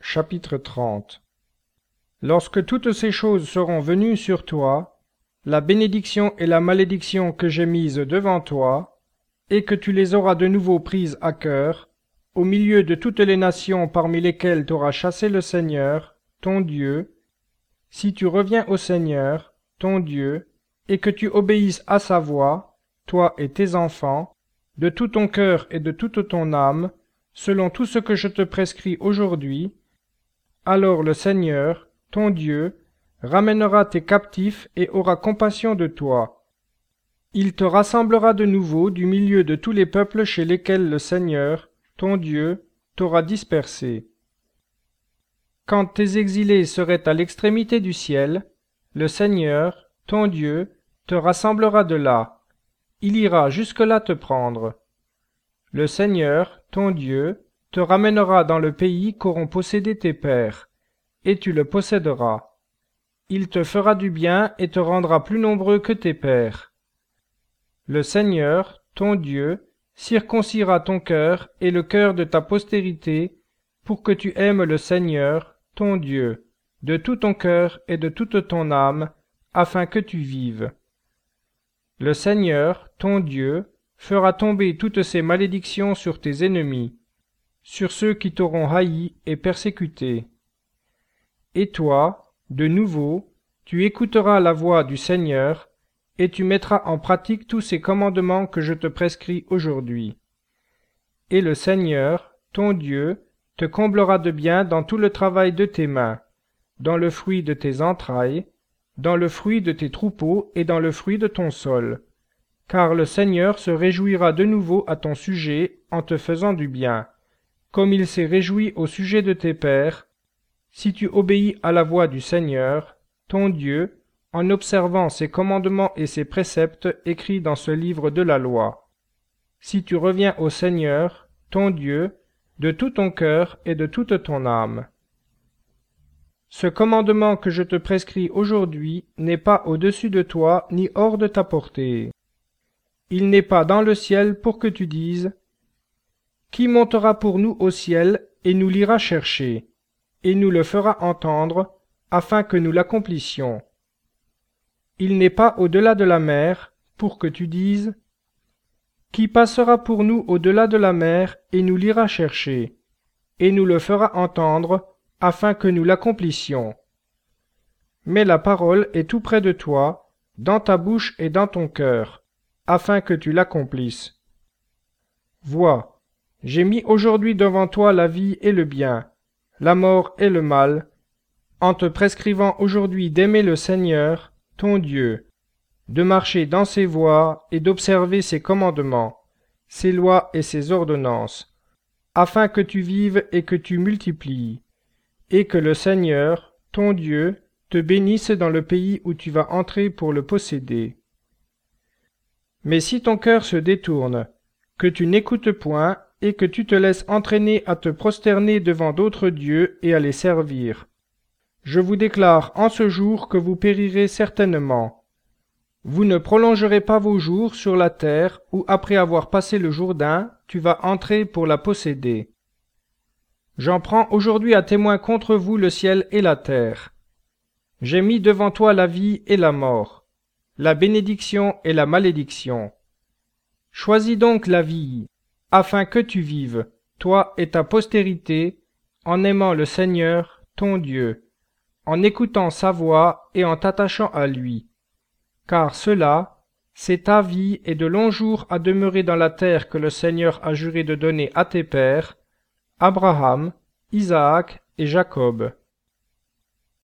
Chapitre 30. Lorsque toutes ces choses seront venues sur toi, la bénédiction et la malédiction que j'ai mises devant toi, et que tu les auras de nouveau prises à cœur, au milieu de toutes les nations parmi lesquelles t'aura chassé le Seigneur, ton Dieu, si tu reviens au Seigneur, ton Dieu, et que tu obéisses à sa voix, toi et tes enfants, de tout ton cœur et de toute ton âme, selon tout ce que je te prescris aujourd'hui, alors le Seigneur, ton Dieu, ramènera tes captifs et aura compassion de toi. Il te rassemblera de nouveau du milieu de tous les peuples chez lesquels le Seigneur, ton Dieu, t'aura dispersé. Quand tes exilés seraient à l'extrémité du ciel, le Seigneur, ton Dieu, te rassemblera de là. Il ira jusque-là te prendre. Le Seigneur, ton Dieu, te ramènera dans le pays qu'auront possédé tes pères, et tu le posséderas. Il te fera du bien et te rendra plus nombreux que tes pères. Le Seigneur, ton Dieu, circoncira ton cœur et le cœur de ta postérité, pour que tu aimes le Seigneur, ton Dieu, de tout ton cœur et de toute ton âme, afin que tu vives. Le Seigneur, ton Dieu, fera tomber toutes ces malédictions sur tes ennemis, sur ceux qui t'auront haï et persécuté. Et toi, de nouveau, tu écouteras la voix du Seigneur, et tu mettras en pratique tous ces commandements que je te prescris aujourd'hui. Et le Seigneur, ton Dieu, te comblera de bien dans tout le travail de tes mains, dans le fruit de tes entrailles, dans le fruit de tes troupeaux et dans le fruit de ton sol. Car le Seigneur se réjouira de nouveau à ton sujet en te faisant du bien, comme il s'est réjoui au sujet de tes pères, si tu obéis à la voix du Seigneur, ton Dieu, en observant ses commandements et ses préceptes écrits dans ce livre de la loi. Si tu reviens au Seigneur, ton Dieu, de tout ton cœur et de toute ton âme. Ce commandement que je te prescris aujourd'hui n'est pas au-dessus de toi ni hors de ta portée. Il n'est pas dans le ciel pour que tu dises « Qui montera pour nous au ciel et nous l'ira chercher, et nous le fera entendre, afin que nous l'accomplissions. » Il n'est pas au-delà de la mer pour que tu dises « Qui passera pour nous au-delà de la mer et nous l'ira chercher, et nous le fera entendre, afin que nous l'accomplissions. » Mais la parole est tout près de toi, dans ta bouche et dans ton cœur, afin que tu l'accomplisses. Vois, j'ai mis aujourd'hui devant toi la vie et le bien, la mort et le mal, en te prescrivant aujourd'hui d'aimer le Seigneur, ton Dieu, de marcher dans ses voies et d'observer ses commandements, ses lois et ses ordonnances, afin que tu vives et que tu multiplies, et que le Seigneur, ton Dieu, te bénisse dans le pays où tu vas entrer pour le posséder. Mais si ton cœur se détourne, que tu n'écoutes point, et que tu te laisses entraîner à te prosterner devant d'autres dieux et à les servir, je vous déclare en ce jour que vous périrez certainement. Vous ne prolongerez pas vos jours sur la terre où, après avoir passé le Jourdain, tu vas entrer pour la posséder. J'en prends aujourd'hui à témoin contre vous le ciel et la terre. J'ai mis devant toi la vie et la mort, la bénédiction et la malédiction. Choisis donc la vie, afin que tu vives, toi et ta postérité, en aimant le Seigneur, ton Dieu, en écoutant sa voix et en t'attachant à lui. Car cela, c'est ta vie et de longs jours à demeurer dans la terre que le Seigneur a juré de donner à tes pères, Abraham, Isaac et Jacob.